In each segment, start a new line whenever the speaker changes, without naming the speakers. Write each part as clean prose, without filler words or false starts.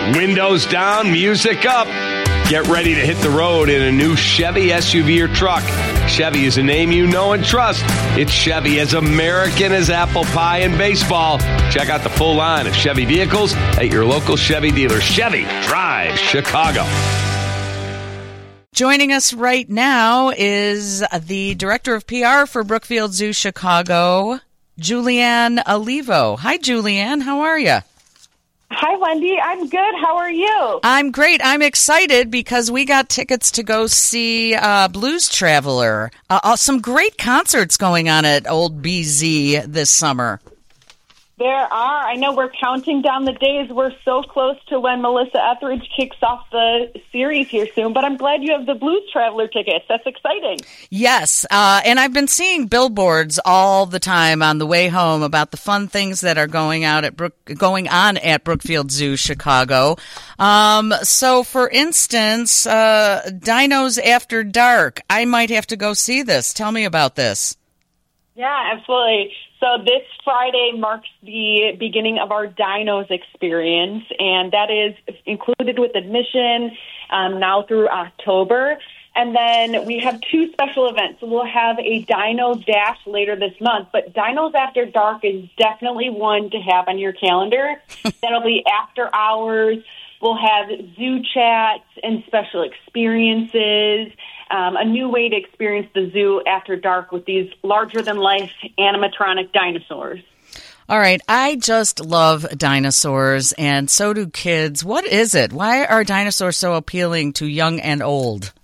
Windows down, music up. Get ready to hit the road in a new Chevy SUV or truck. Chevy is a name you know and trust. It's Chevy, as American as apple pie and baseball. Check out the full line of Chevy vehicles at your local Chevy dealer. Chevy, drive Chicago.
Joining us right now is the Director of PR for Brookfield Zoo Chicago, Julianne Olivo. Hi, Julianne. How are you?
Hi, Wendy. I'm good. How are you?
I'm great. I'm excited because we got tickets to go see Blues Traveler. Some great concerts going on at Old BZ this summer.
There are. I know we're counting down the days. We're so close to when Melissa Etheridge kicks off the series here soon, but I'm glad you have the Blues Traveler tickets. That's exciting.
Yes, and I've been seeing billboards all the time on the way home about the fun things that are going on at Brookfield Zoo Chicago. So, for instance, Dinos After Dark. I might have to go see this. Tell me about this.
Yeah, absolutely. So this Friday marks the beginning of our Dinos experience, and that is included with admission now through October. And then we have two special events. So we'll have a Dino Dash later this month, but Dinos After Dark is definitely one to have on your calendar. That'll be after hours. We'll have zoo chats and special experiences. A new way to experience the zoo after dark with these larger-than-life animatronic dinosaurs.
All right. I just love dinosaurs, and so do kids. What is it? Why are dinosaurs so appealing to young and old?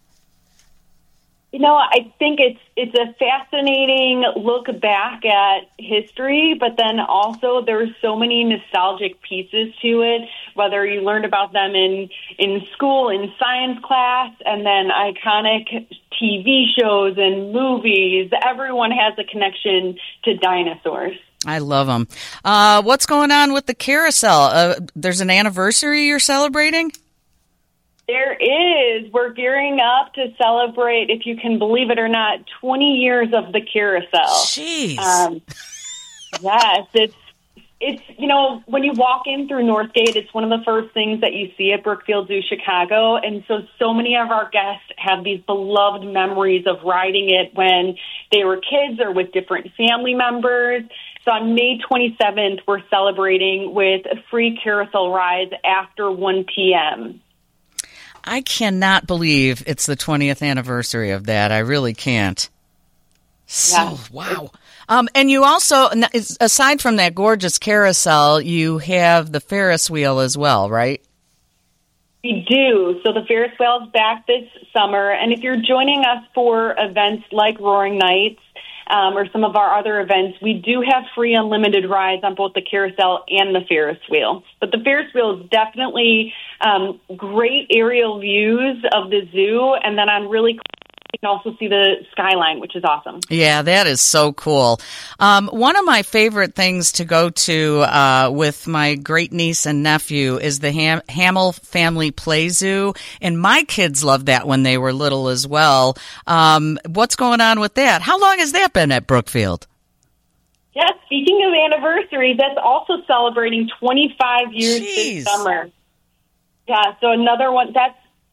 You know, I think it's a fascinating look back at history, but then also there's so many nostalgic pieces to it, whether you learned about them in school, in science class, and then iconic TV shows and movies. Everyone has a connection to dinosaurs.
I love them. What's going on with the carousel? There's an anniversary you're celebrating?
There is. We're gearing up to celebrate, if you can believe it or not, 20 years of the carousel.
Jeez.
Yes, it's you know, when you walk in through Northgate, it's one of the first things that you see at Brookfield Zoo Chicago, and so many of our guests have these beloved memories of riding it when they were kids or with different family members. So on May 27th, we're celebrating with free carousel rides after 1 p.m.
I cannot believe it's the 20th anniversary of that. I really can't. So, wow. And you also, aside from that gorgeous carousel, you have the Ferris wheel as well, right?
We do. So the Ferris wheel is back this summer. And if you're joining us for events like Roaring Nights or some of our other events, we do have free unlimited rides on both the carousel and the Ferris wheel. But the Ferris wheel is definitely great aerial views of the zoo. And then on really you can also see the skyline, which is awesome. Yeah,
that is so cool. One of my favorite things to go to with my great niece and nephew is the Hamill Family Play Zoo, and my kids loved that when they were little as well. What's going on with that? How long has that been at Brookfield?
Yeah, speaking of anniversaries, that's also celebrating 25 years this summer. Yeah, so another one, that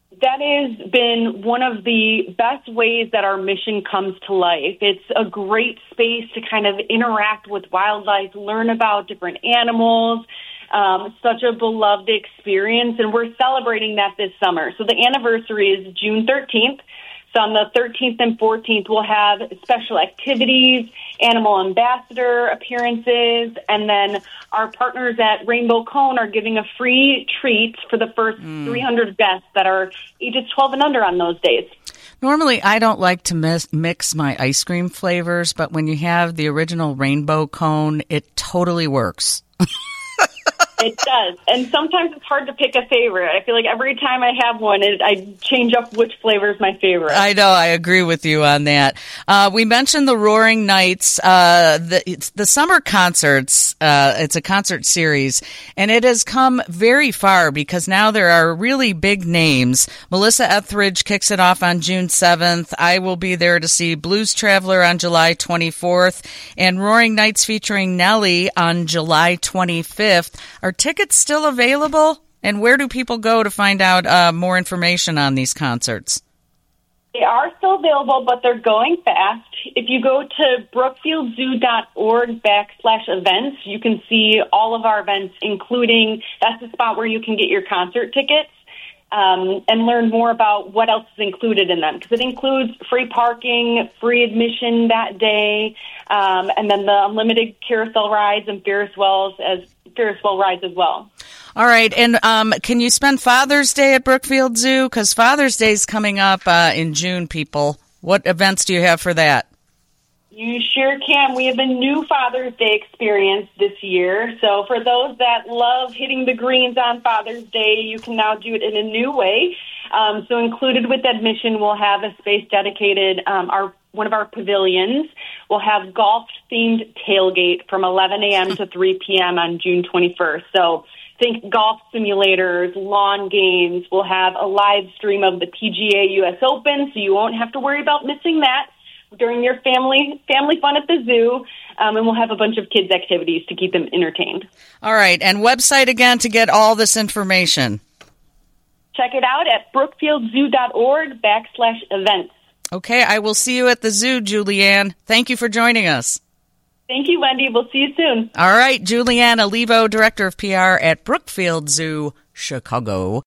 has been one of the best ways that our mission comes to life. It's a great space to kind of interact with wildlife, learn about different animals, such a beloved experience, and we're celebrating that this summer. So the anniversary is June 13th. So on the 13th and 14th, we'll have special activities, animal ambassador appearances, and then our partners at Rainbow Cone are giving a free treat for the first 300 guests that are ages 12 and under on those days.
Normally, I don't like to mix my ice cream flavors, but when you have the original Rainbow Cone, it totally works.
It does. And sometimes it's hard to pick a favorite. I feel like every time I have one, I change up which flavor is my favorite.
I know. I agree with you on that. We mentioned the Roaring Nights, the summer concerts. It's a concert series, and it has come very far because now there are really big names. Melissa Etheridge kicks it off on June 7th. I will be there to see Blues Traveler on July 24th, and Roaring Nights featuring Nelly on July 25th. Are tickets still available? And where do people go to find out more information on these concerts?
They are still available, but they're going fast. If you go to brookfieldzoo.org/events, you can see all of our events, including, that's the spot where you can get your concert tickets and learn more about what else is included in them. Because it includes free parking, free admission that day, and then the unlimited carousel rides and Ferris wheel rides as well.
All right, and can you spend Father's Day at Brookfield Zoo? Because Father's Day is coming up in June, people. What events do you have for that?
You sure can. We have a new Father's Day experience this year. So for those that love hitting the greens on Father's Day, you can now do it in a new way. So included with admission, we'll have a space dedicated, one of our pavilions. We'll have golf-themed tailgate from 11 a.m. to 3 p.m. on June 21st. So think golf simulators, lawn games. We'll have a live stream of the PGA US Open, so you won't have to worry about missing that during your family fun at the zoo. And we'll have a bunch of kids' activities to keep them entertained.
All right, and website again to get all this information.
Check it out at brookfieldzoo.org/events.
Okay, I will see you at the zoo, Julianne. Thank you for joining us.
Thank you, Wendy. We'll see you soon.
All right, Julianne Olivo, Director of PR at Brookfield Zoo, Chicago.